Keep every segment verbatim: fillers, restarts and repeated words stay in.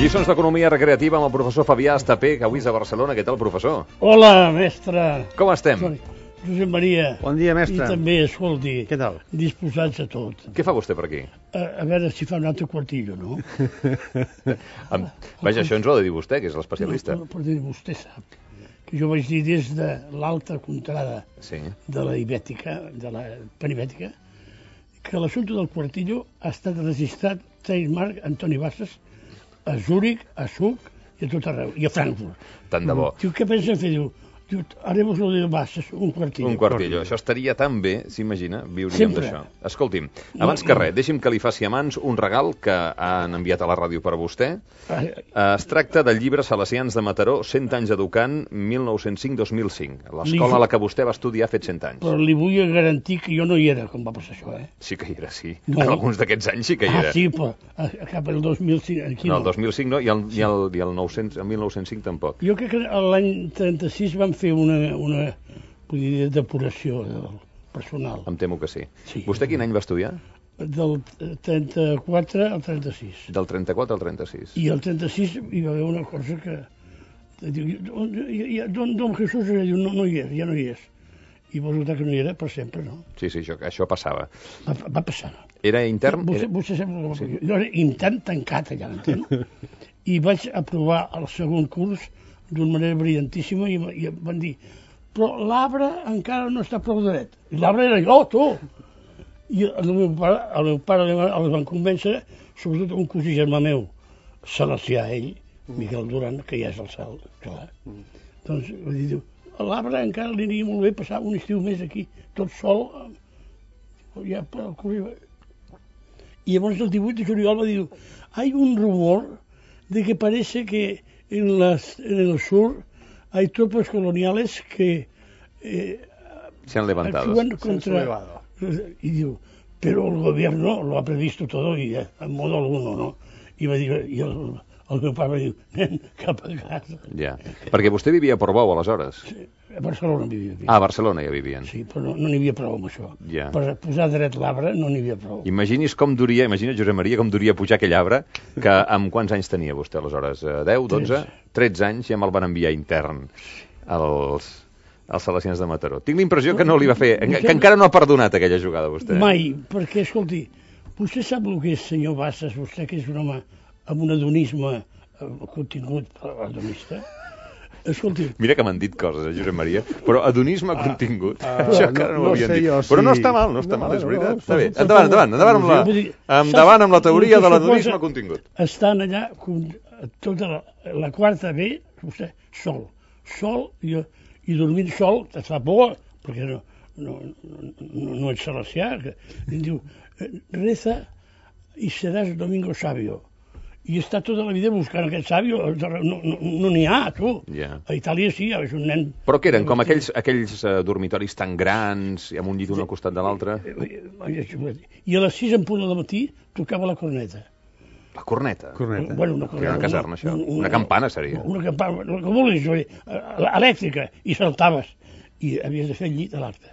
Lliçons d'economia recreativa amb el professor Fabià Estapé, que avui és a Barcelona. Què tal, professor? Hola, mestre. Com estem? Soy Josep Maria. Bon dia, mestre. I també, escolti, Què tal? disposats a tot. Què fa vostè per aquí? A, a veure si fa un altre quartillo, no? Am... Vaja, això ens ho ha de dir vostè, que és l'especialista. No, però, però vostè sap que jo vaig dir des de l'alta contrada Sí. de la ibètica, de la penibètica, que l'assumpte del quartillo ha estat registrat trademark Antoni Bassas a Zúrich, a Zug i a tot arreu, i a Frankfurt. Tant de bo. Diu, què pensa fer? Diu, diu haremos lo de Bassas, un quartillo. Un quartillo. Això estaria tan bé, s'imagina, viuríem Sempre. d'això. Escolti'm, abans que res, deixi'm que li faci a mans un regal que han enviat a la ràdio per a vostè. Ah, Es tracta del llibre Salesians de Mataró, cent anys educant, mil nou-cents cinc dos mil cinc. L'escola a la que vostè va estudiar ha fet cent anys. Però li vull garantir que jo no hi era quan va passar això, eh? Sí que hi era, sí. No. En alguns d'aquests anys sí que hi Ah, era. sí, però a, a cap al dos mil cinc, aquí No, no. el dos mil cinc no, i el, i el, i el nou-cents, el mil nou-cents cinc tampoc. Jo crec que l'any trenta-sis van fer una, una vull dir, depuració del personal. Em temo que sí. Sí. Vostè quin any va estudiar? Del trenta-quatre al trenta-sis. Del trenta-quatre al trenta-sis. I al trenta-sis hi va haver una cosa que... Diu, don, don, don Jesús diu, no, no hi és, ja no hi és. I va resultar que no hi era per sempre, no? Sí, sí, això, això passava. Va, va passar. Era intern? Vostè, Era... vostè sap el que jo era intern tancat allà, entén? I vaig aprovar el segon curs d'una manera brillantíssima i, i em van dir, però l'arbre encara no està prou dret. I l'arbre era jo, tu! I el meu pare, el meu pare els van convèncer, sobretot un cosí germà meu, salesià ell, Miquel Duran, que ja és al cel, clar. Doncs va dir, diu, l'arbre encara li aniria molt bé passar un estiu més aquí, tot sol, ja per correr. Y llavors el divuit de juliol va dir, hay un rumor de que parece que en, las, en el sur hay tropas coloniales que eh, Se han levantado. actúan contra... Y digo, pero el gobierno lo ha previsto todo y eh, en modo alguno, ¿no? I va dir, i el, el meu pare va dir, nen, cap a casa. Ja. Perquè vostè vivia a Portbou, aleshores. Sí, a Barcelona vivia. Ah, a Barcelona ja vivien. Sí, però no, no n'hi havia prou amb això. Ja. Per posar dret l'arbre no n'hi havia prou. Imagini's com duria, imagina Josep Maria com duria pujar aquell arbre, que amb quants anys tenia vostè aleshores? deu, dotze? tretze anys ja me'l van enviar intern als, als Salesians de Mataró. Tinc la impressió que no li va fer, que, que encara no ha perdonat aquella jugada vostè. Mai, perquè, escolti, vostè sap el que és senyor Bassas, vostè que és un home amb un adonisme eh, contingut adonista. Escolti... Mira que m'han dit coses, eh, Josep Maria, però adonisme ah, contingut, ah, això encara no, no ho havien sé dit. jo, Però no sí. està mal, no està No, mal, és no, veritat. no, Està bé. no, Endavant, endavant, endavant amb la, Vull dir, endavant amb la teoria el que de l'adonisme suposa contingut. Estan allà, con- tota la, la quarta B, vostè, sol. Sol, i, i dormint sol, et fa por, perquè no, no, no, no ets salesià. Que, i diu, reza i seràs domingo sabio. I està tota la vida buscant aquest sàvio, no n'hi no, no n'hi ha, tu. Ja. A Itàlia sí, és un nen... Però què eren, com aquells, aquells uh, dormitoris tan grans, i amb un llit un al costat de l'altre? I a les sis en punt del matí tocava la corneta. La corneta? Corneta. Bueno, una, Era una caserna, això. Una campana seria. Una campana, el que vulguis, vull dir, elèctrica, i saltaves. I havies de fer el llit a l'acte.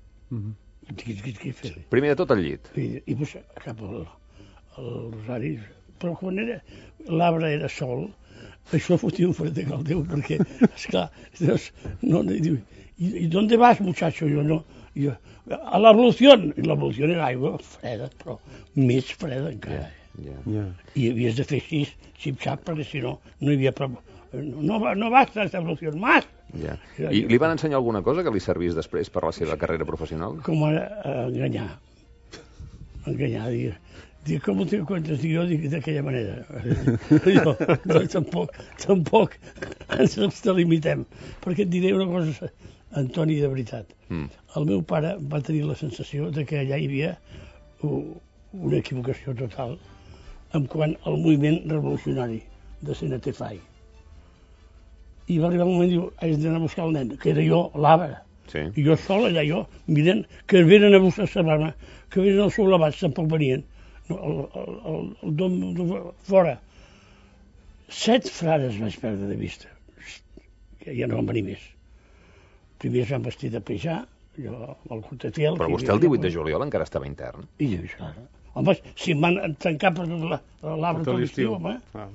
Mhm. Primer de tot el llit. I, i pues, cap al, al Rosari. Però quan era, l'arbre era sol, això fotia un fred de caldeu, perquè, esclar, dius, no, diu, ¿y, ¿y dónde vas, muchacho? Jo no, jo, a la evolución. I l'evolució era aigua freda, però més freda encara. Ja. Ja. I havies de fer així, xip-xap, perquè si no, no hi havia prou. No, va- no basta esta evolución, más. Ja. I li van ensenyar alguna cosa que li servís després per la seva carrera professional? Com ara eh, enganyar. Enganyar, dir, dir com te encuentres? Dic, jo dic d'aquella manera. Jo, no, tampoc, tampoc ens extralimitem. Perquè et diré una cosa, Antoni, de veritat. Mm. El meu pare va tenir la sensació de que allà hi havia u- una equivocació total en quant al moviment revolucionari de C N T F A I. I va arribar un moment i diu, haig d'anar a buscar el nen, que era jo, l'arbre. Sí. I jo sol allà, jo, mirant, que venen a buscar sa mare, que venen als soulevats, tampoc venien. No, el, el, el, el dom de fora. Set frares vaig perdre de vista, que ja no van venir més. Primer es van vestir de pejar, jo, el Cortetiel... Però vostè el divuit de juliol encara estava intern. I jo, clar. Home, si em van tancar per tot la- l'arbre Tot tot l'estiu. l'estiu, home, Ah.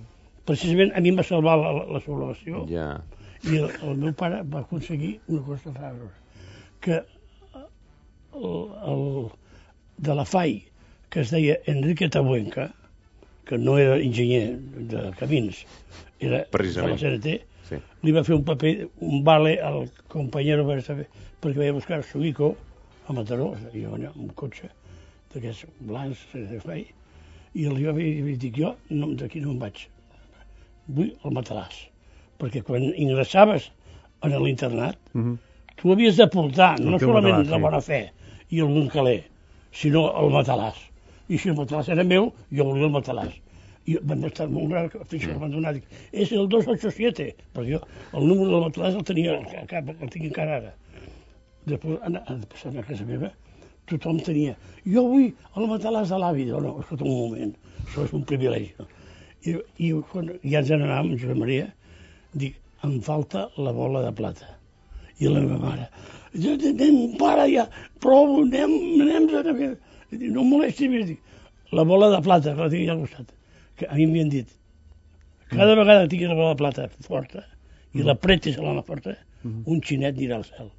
precisament a mi em va salvar la, la, la sublevació. Ja. I el, el meu pare va aconseguir una cosa rara, que el, el de la F A I, que es deia Enrique Tabuenca, que no era enginyer de camins, era de la C N T, sí. Li va fer un paper, un vale al companyero perquè vaig a buscar a Suico, a Mataró, i jo amb un cotxe d'aquests blancs de F A I, i li va dir, dic, jo no, d'aquí no em vaig, vull el matalàs, perquè quan ingressaves en l'internat, mm -hmm. tu havies de portar no solament matalàs, la bona fe i algun caler, sinó el matalàs. I si el matalàs era meu, jo volia el matalàs. I vam estar molt gran, fins que el van donar, dic, és el dos ocho siete, perquè jo el número del matalàs el tenia al cap, el tinc encara ara. Després, passant a casa meva, tothom tenia, jo vull el matalàs de l'avi. No, no, escolta un moment, això és un privilegi. I, i quan ja ens n'anàvem, amb Josep Maria, dic, em falta la bola de plata. I la meva mare, anem, pare, ja, prou, anem, anem, no em molesti més, dic, la bola de plata, que la tinc al costat, que a mi m'havien dit, cada vegada que tinguis la bola de plata forta, i la pretis a la mà forta, un xinet anirà al cel.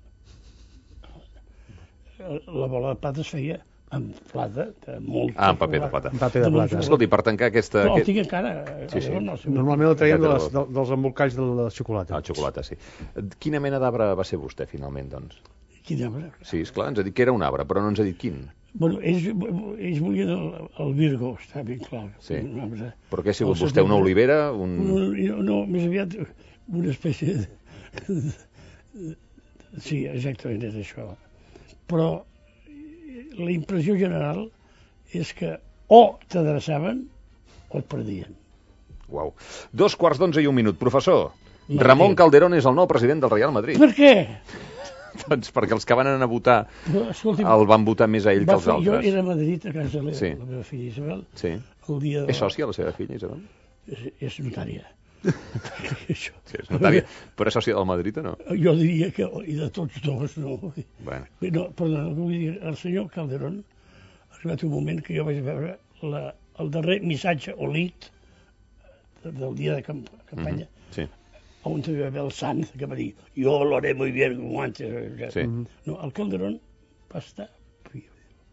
La bola de plata es feia amb plata, de molt... Ah, amb paper de plata. Amb paper de plata. Escolti, per tancar aquesta... Però el tinc encara. Sí, sí. Normalment el traiem de les, de, dels embolcalls de la xocolata. Ah, xocolata, sí. Quina mena d'arbre va ser vostè, finalment, doncs? Quin arbre? Sí, esclar, ens ha dit que era un arbre, però no ens ha dit quin. Bueno, ells, ells volien el, el Virgo, està ben clar. Sí. Però què ha sigut vostè, una olivera? Un... No, no, més aviat una espècie de... Sí, exactament és això. Però la impressió general és que o t'adreçaven o et perdien. Uau. Dos quarts d'onze i un minut. Professor, Ramon Calderón és el nou president del Real Madrid. Per què? Doncs perquè els que van anar a votar però, escolti, el van votar més a ell que els altres. Jo era a Madrid, a casa de sí. la meva filla Isabel. Sí. El dia de és sòcia la seva filla, Isabel? És, és notària. Sí, és notària. Però és sòcia del Madrid o no? Jo diria que, i de tots dos, no. Bueno. No, perdona, vull dir, el senyor Calderón ha arribat un moment que jo vaig veure la, el darrer missatge o lit del dia de camp campanya, mm-hmm. Sí. On te va el Sant, que va dir, jo lo haré muy bien como antes. Sí. No, el Calderón va estar frío.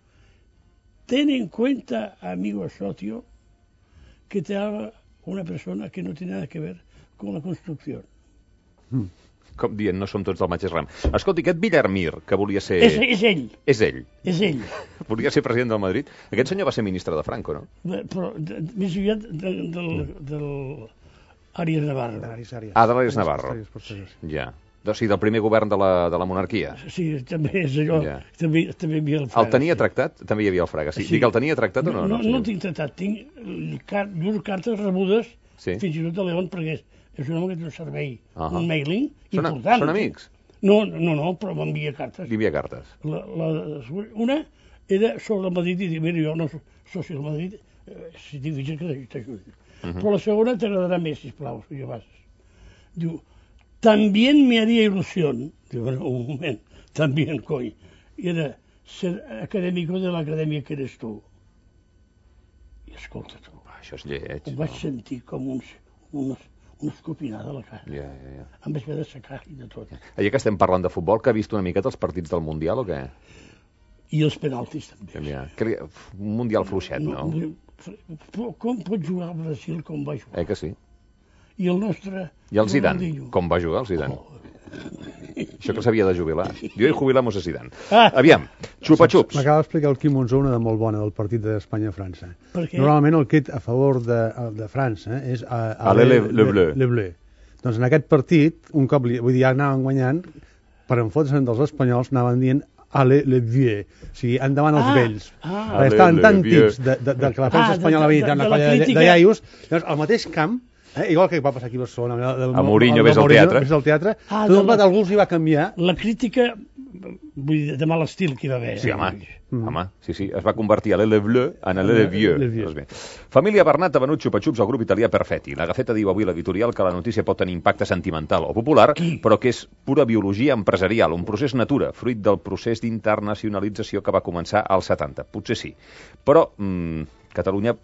Ten en cuenta, amigo socio, que te habla una persona que no tiene nada que ver con la construcción. Mm. Com dient, no som tots del mateix ram. Escolti, aquest Villarmir, que volia ser... És, és ell. És ell. És ell. Volia ser president del Madrid. Aquest senyor va ser ministre de Franco, no? Però de, més aviat de, del... del Àries Navarro. Ah, de l'Àries Navarro. Ja. O sigui, del primer govern de la, de la monarquia. Sí, també és allò. Ja. També, també hi havia el Fraga. El tenia sí. tractat? També hi havia el Fraga. Sí. sí. Dic, el tenia tractat o no? No, no, no, no tinc tractat. Tinc car llurs cartes rebudes, sí. fins i tot de León, perquè és, és un home que té un servei, uh -huh. un mailing són, important. Són amics? No, no, no, però m'envia cartes. Li envia cartes. La, la, una era sobre el Madrid i dic, mira, jo no soc soci del Madrid, eh, si tinc difícil que t'ajudi. Uh -huh. Però la segona t'agradarà més, sisplau, si jo vas. Diu, también me haría ilusión, diu, bueno, un moment, también, coi, era ser acadèmico de l'acadèmia que eres tu. I escolta tu, ah, això és lleig. Ho vaig no? sentir com un, una, una escopinada a la cara. Ja, ja, ja. Em vaig haver de secar i de tot. Ja que estem parlant de futbol, que ha vist una miqueta els partits del Mundial o què? I els penaltis també. Ja, que, un Mundial fluixet, no? no? Com pot jugar el Brasil com va jugar? Eh que sí? I el nostre... I el Zidane, com va jugar el Zidane? Oh. Això que s'havia de jubilar. Jo hi jubilamos a Zidane. Ah. Aviam, xupa-xups. M'acaba d'explicar el Quim Monzó una de molt bona del partit d'Espanya-França. Normalment el crit a favor de, de França és... A, a, a le, le, le, bleu. le bleu. Doncs en aquest partit, un cop, vull dir, ja anaven guanyant, per enfotre's dels espanyols anaven dient Allez, les vieux. O sigui, endavant els ah, vells. Ah, perquè estaven tan tips de, de, de que la premsa ah, espanyola havia dit una colla de, de, de iaios. Llavors, al mateix camp, eh, igual que va passar aquí a Barcelona, del, a Mourinho ves al teatre. Ves al teatre, ah, tot el algú els hi va canviar. La crítica, vull dir, de mal estil que hi va haver. Sí, home. Mm. Home, sí, sí, es va convertir a l'Ele Bleu en l'Ele Vieux. Doncs Família Bernat ha venut xupa-xups al grup italià Perfetti. La Gaceta diu avui a l'editorial que la notícia pot tenir impacte sentimental o popular, Qui? però que és pura biologia empresarial, un procés natura, fruit del procés d'internacionalització que va començar als setanta. Potser sí. Però mmm, Catalunya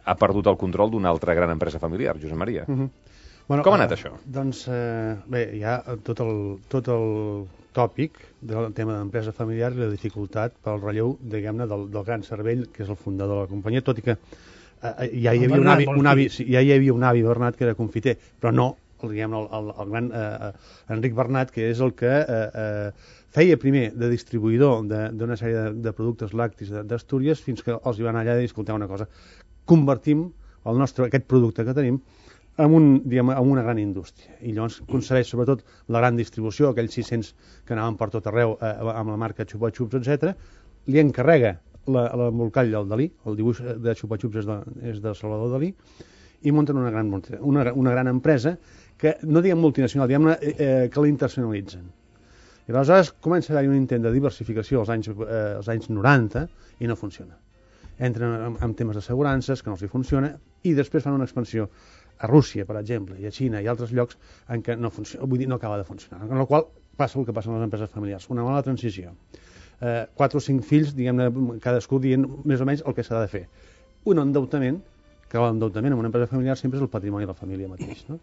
ha perdut el control d'una altra gran empresa familiar, Josep Maria. Uh-huh. Bueno, Com ha anat uh, això? Doncs, eh, bé, hi ha tot el, tot el tòpic del tema d'empresa familiar i la dificultat pel relleu, diguem-ne, del, del gran cervell, que és el fundador de la companyia, tot i que eh, ja, hi havia un avi, un avi, sí, ja hi havia un avi Bernat que era confiter, però no, diguem-ne, el, el, el gran eh, Enric Bernat, que és el que eh, eh, feia primer de distribuïdor d'una sèrie de, de productes làctics d'Astúries, fins que els hi van allà i dir, escolteu una cosa, convertim el nostre, aquest producte que tenim en, un, diguem, en una gran indústria. I llavors concedeix sobretot la gran distribució, aquells sis-cents que anaven per tot arreu eh, amb la marca Xupa Xups, etcètera. Li encarrega l'embolcall del Dalí, el dibuix de Xupa Xups és de, és de Salvador Dalí, i munten una gran, una, una gran empresa que, no diguem multinacional, diguem eh, que l'internacionalitzen. I aleshores comença a haver un intent de diversificació als anys, eh, als anys noranta i no funciona. Entren en, en temes d'assegurances, que no els hi funciona, i després fan una expansió a Rússia, per exemple, i a Xina i altres llocs en què no funciona, vull dir, no acaba de funcionar. En la qual passa el que passa en les empreses familiars, una mala transició. Eh, quatre o cinc fills, diguem-ne, cadascú dient més o menys el que s'ha de fer. Un endeutament, que l'endeutament en una empresa familiar sempre és el patrimoni de la família mateix, no?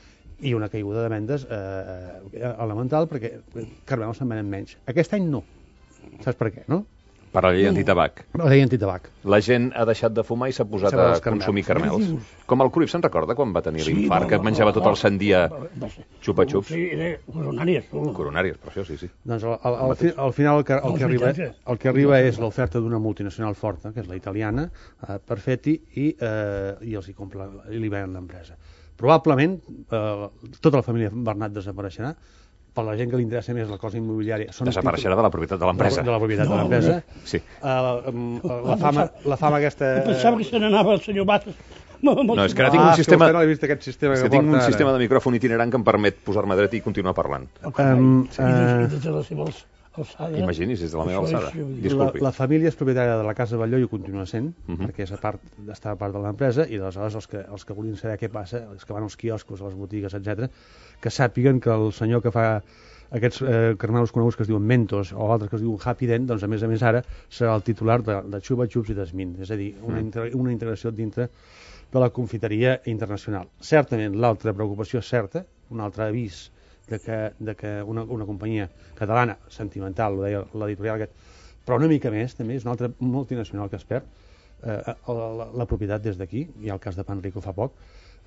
I una caiguda de vendes eh, elemental, perquè Carmel se'n venen menys. Aquest any no. Saps per què, no? Per la llei antitabac. La llei antitabac. La gent ha deixat de fumar i s'ha posat a consumir carmels. Com el Cruyff, se'n recorda quan va tenir Sí, l'infart, no, que no, menjava no, tot el sant dia xupa-xups? Sí, era coronàries. Coronàries, per això, sí, sí. Doncs al, al, al, fi, al final el que, el, que arriba, el que arriba és l'oferta d'una multinacional forta, que és la italiana, eh, Perfetti, i, eh, i els hi compra, i li venen l'empresa. Probablement eh, tota la família Bernat desapareixerà, per la gent que li interessa més la cosa immobiliària. Són Desapareixerà de la propietat de l'empresa. De la propietat no, de l'empresa. Sí. Uh, la, fama, la fama aquesta... Pensava que se n'anava el senyor Bates. No, és que ara tinc un ah, sistema... no he vist aquest sistema és que, que tinc un ara. sistema de micròfon itinerant que em permet posar-me dret i continuar parlant. Um, uh, I des de la seva alçada... Imagini's, des de la meva alçada. Disculpi. La, la família és propietària de la Casa Batlló i ho continua sent, uh -huh. perquè és a part, està a part de l'empresa, i aleshores els que, els que volien saber què passa, els que van als quioscos, a les botigues, etcètera, que sàpiguen que el senyor que fa aquests eh, carmelos coneguts que es diuen Mentos o altres que es diuen Happy Dent, doncs a més a més ara serà el titular de, de Xupa Xups i d'Esmin, és a dir, una, inter, una integració dintre de la confiteria internacional. Certament, l'altra preocupació és certa, un altre avís de que, de que una, una companyia catalana, sentimental, ho deia l'editorial aquest, però una mica més, també, és una altra multinacional que es perd eh, la, la, la propietat des d'aquí, hi ha el cas de Panrico fa poc,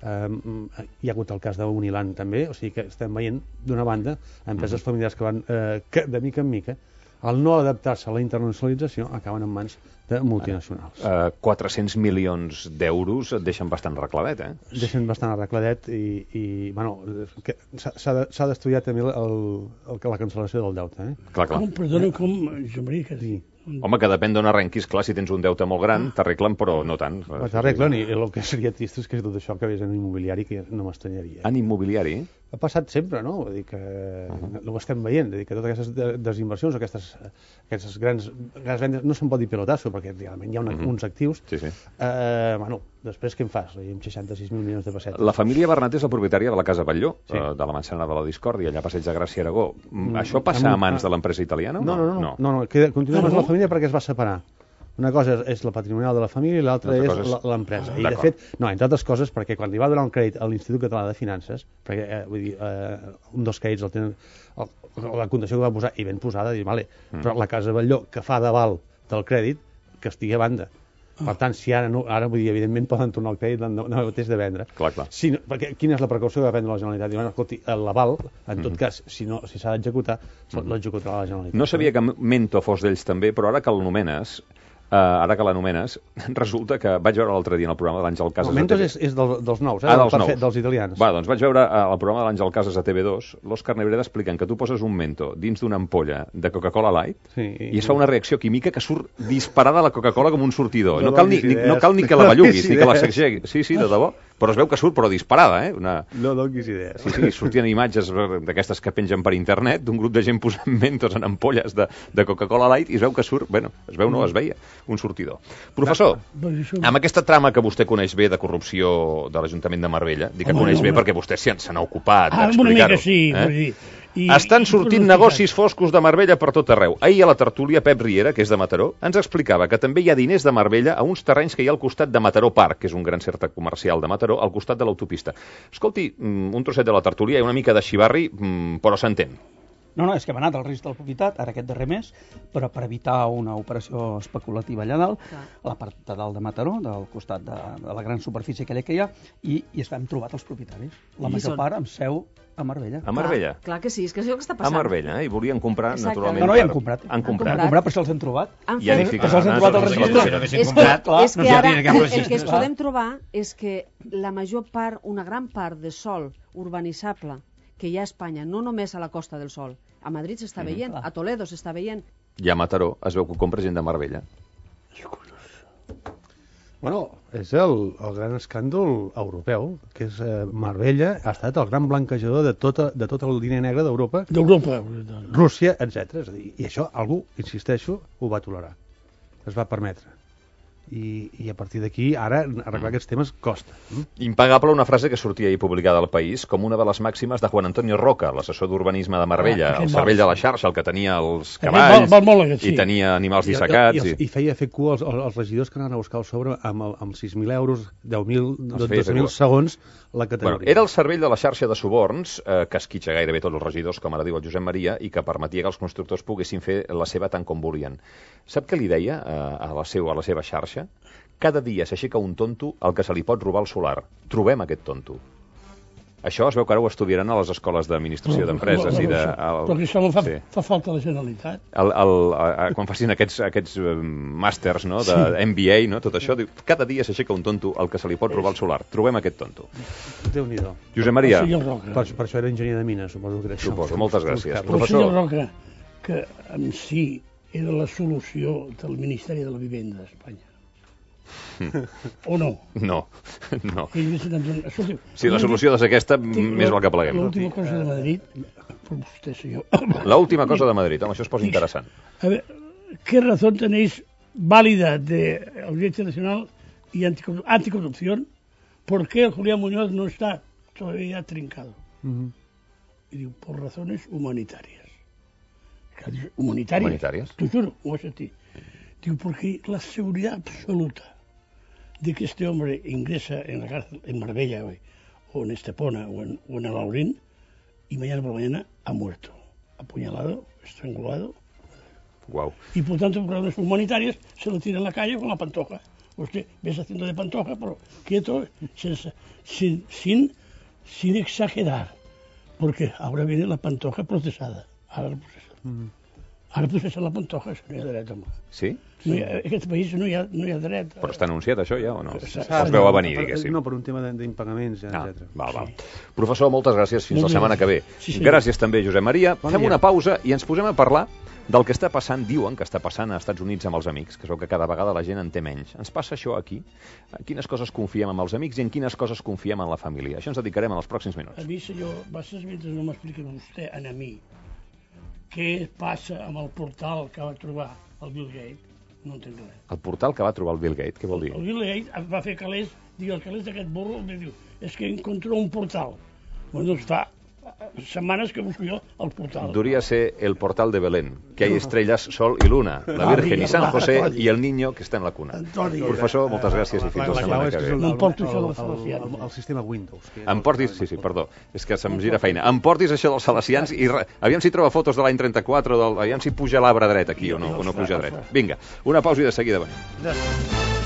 Um, hi ha hagut el cas d'Uniland també, o sigui que estem veient d'una banda empreses familiars que van eh, que de mica en mica, al no adaptar-se a la internacionalització, acaben en mans de multinacionals. Uh, quatre-cents milions d'euros et deixen bastant arregladet, eh? Deixen bastant arregladet i, i bueno, s'ha d'estudiar també el, el, la cancel·lació del deute, eh? Clar, clar. Com, perdona, com, jo m'hauria que dir... Home, que depèn d'on arrenquis, clar, si tens un deute molt gran, t'arreglen, però no tant. T'arreglen, i el que seria trist és que tot això acabés en immobiliari, que no m'estranyaria. En immobiliari? Ha passat sempre, no? Vull dir que uh-huh. no ho estem veient, vull dir que totes aquestes desinversions, aquestes, aquestes grans, grans vendes, no se'n pot dir pelotasso, perquè realment hi ha una, uh-huh. uns actius. Sí, sí. Eh, bueno, després què en fas? Amb seixanta-sis mil milions de pessetes. La família Bernat és la propietària de la Casa Batlló, sí. eh, de la Manzana de la Discòrdia, allà a Passeig de Gràcia, Aragó. Mm, Això passa a mans de l'empresa italiana? No, no, no, no, no, no queda, continua a mans de la família perquè es va separar. Una cosa és la patrimonial de la família i l'altra és l'empresa. I, de fet, no, entre altres coses, perquè quan li va donar un crèdit a l'Institut Català de Finances, perquè, eh, vull dir, eh, un dels crèdits el tenen, el, la condició que va posar, i ben posada, dir, vale, mm. però la Casa Batlló, que fa d'aval del crèdit, que estigui a banda. Per tant, si ara, no, ara vull dir, evidentment poden tornar el crèdit no, no mateix de vendre. Clar, clar. Si, perquè, quina és la precaució que va prendre la Generalitat? Diu, bueno, escolti, l'aval, en tot mm. cas, si, no, si s'ha d'executar, mm. l'executarà la Generalitat. No sabia que Mento fos d'ells també, però ara que l'anomenes, Uh, ara que l'anomenes, resulta que vaig veure l'altre dia en el programa de l'Àngel Casas... No, Mentos és, és del, dels nous, eh? Ah, dels nous. Dels italians. Va, doncs vaig veure uh, el programa de l'Àngel Casas a T V dos, l'Òscar Nebreda explicant que tu poses un Mento dins d'una ampolla de Coca-Cola Light sí, i, i es fa una reacció química que surt disparada la Coca-Cola com un sortidor. No, no, cal, ni, ni, no cal ni que la belluguis, ni que la sacsegui. Sí, sí, de debò. Però es veu que surt, però disparada, eh? Una... No donis idees. Sí, sí, sortien imatges d'aquestes que pengen per internet d'un grup de gent posant Mentos en ampolles de, de Coca-Cola Light i es veu que surt, bueno, es veu no, es veia, un sortidor. Professor, amb aquesta trama que vostè coneix bé de corrupció de l'Ajuntament de Marbella, dic que coneix bé perquè vostè se n'ha ocupat d'explicar-ho. Ah, una mica sí, eh? vull dir, I, Estan sortint i negocis foscos de Marbella per tot arreu. Ahir a la tertúlia, Pep Riera, que és de Mataró, ens explicava que també hi ha diners de Marbella a uns terrenys que hi ha al costat de Mataró Park, que és un gran centre comercial de Mataró, al costat de l'autopista. Escolti, un trosset de la tertúlia, hi ha una mica de xivarri, però s'entén. No, no, és que hem anat al risc de la propietat, ara aquest darrer mes, però per evitar una operació especulativa allà dalt, clar, a la part de dalt de Mataró, del costat de, de la gran superfície aquella que hi ha, i, i hem trobat els propietaris. La major són... part amb seu a Marbella. A Marbella? Clar, clar que sí, és que és el que està passant. A Marbella, eh? I volien comprar, exacte, naturalment... No, no, ja han comprat. Han comprat. Han comprat, però se'ls han trobat. Han I fet... que se'ls han trobat al registre. És que, és que ara el que es podem trobar és que la major part, una gran part de sòl urbanitzable que hi ha a Espanya, no només a la Costa del Sol, a Madrid s'està veient, mm, a Toledo s'està veient. I a Mataró es veu que ho compra gent de Marbella. Bueno, és el, el gran escàndol europeu, que és eh, Marbella ha estat el gran blanquejador de, tota, de tot el diner negre d'Europa, d'Europa, Rússia, etcètera. És a dir, i això algú, insisteixo, ho va tolerar. Es va permetre. I, i a partir d'aquí, ara, arreglar aquests temes costa. Mm? Impagable una frase que sortia ahir publicada al País com una de les màximes de Juan Antonio Roca, l'assessor d'urbanisme de Marbella, ah, el cervell de la xarxa, el que tenia els cavalls, val, val aquest, sí, i tenia animals dissecats. I, i, i, i feia fer cua als, als regidors que anaven a buscar el sobre amb, amb sis mil euros, deu mil, dotze mil segons la categoria. Bueno, era el cervell de la xarxa de suborns eh, que esquitxa gairebé tots els regidors, com ara diu el Josep Maria, i que permetia que els constructors poguessin fer la seva tant com volien. Sap què li deia eh, a, la seu, a la seva xarxa? Cada dia s'aixeca un tonto al que se li pot robar el solar. Trobem aquest tonto. Això es veu que ara ho estudiaran a les escoles d'administració d'empreses. Però, de, el, però això no fa, sí. fa falta a la Generalitat. El, el, a, quan facin aquests, aquests màsters, no, de sí. M B A, no, tot això, diu, cada dia s'aixeca un tonto al que se li pot robar el solar. Trobem aquest tonto. Déu-n'hi-do. Josep Maria. Per, per això era enginyer de mines, suposo que era això. Suposo, moltes gràcies. Però el senyor Roca, que en si era la solució del Ministeri de la Vivenda d'Espanya. O no? No, no. Escolti, si la solució és aquesta, més val que pleguem. L'última cosa de Madrid, per vostè, senyor. L'última cosa de Madrid, home, això es posa interessant. A ver, ¿qué razón tenéis válida de Audiencia Nacional y anticorrupción? ¿Por qué Julián Muñoz no está todavía trincado? Uh-huh. Y digo, por razones humanitarias. ¿Humanitarias? ¿Humanitarias? Te juro, ho he sentit. Digo, porque la seguridad absoluta de que este hombre ingresa en la cárcel en Marbella hoy, o en Estepona o en, o en el Aurín, y mañana por mañana ha muerto, apuñalado, estrangulado. Wow. Y por tanto, por razones humanitarias, se lo tira en la calle con la pantoja. Usted ves haciendo de pantoja, pero quieto, sin, sin, sin exagerar, porque ahora viene la pantoja procesada. Ahora la procesada. Mm. Ara processa la pantoja, això no hi ha dret, home. Sí? No hi ha, en aquest país no hi ha, no hi ha dret. Però està anunciat això ja o no? Es veu a venir, diguéssim. No, per un tema d'impagaments, ah, etcètera. Val, val. Sí. Professor, moltes gràcies. Fins Molt la setmana que ve. Sí, sí. Gràcies també, Josep Maria. Bon Fem dia. una pausa i ens posem a parlar del que està passant, diuen que està passant a Estats Units amb els amics, que es veu que cada vegada la gent en té menys. Ens passa això aquí? En quines coses confiem en els amics i en quines coses confiem en la família? Això ens dedicarem en els pròxims minuts. A mi, senyor Bassas, mentre no m'expliqui vostè a mi què passa amb el portal que va trobar el Bill Gates, no entenc res. El portal que va trobar el Bill Gates, què vol dir? El Bill Gates va fer calés, diu, el calés d'aquest burro, em diu, és que encontró un portal. Bueno, doncs fa setmanes que busco jo el portal. Duría ser el portal de Belén, que hay estrellas, sol y luna, la Virgen y San José y el niño que está en la cuna. Professor, moltes gràcies i fins la setmana que ve. M'emporto això dels salesians. El sistema Windows. Em portis, sí, sí, perdó, és que se'm gira feina. Em portis això dels salesians i aviam si troba fotos de l'any trenta-quatre, aviam si puja l'arbre dret aquí o no, o no puja dret. Vinga, una pausa i de seguida venim.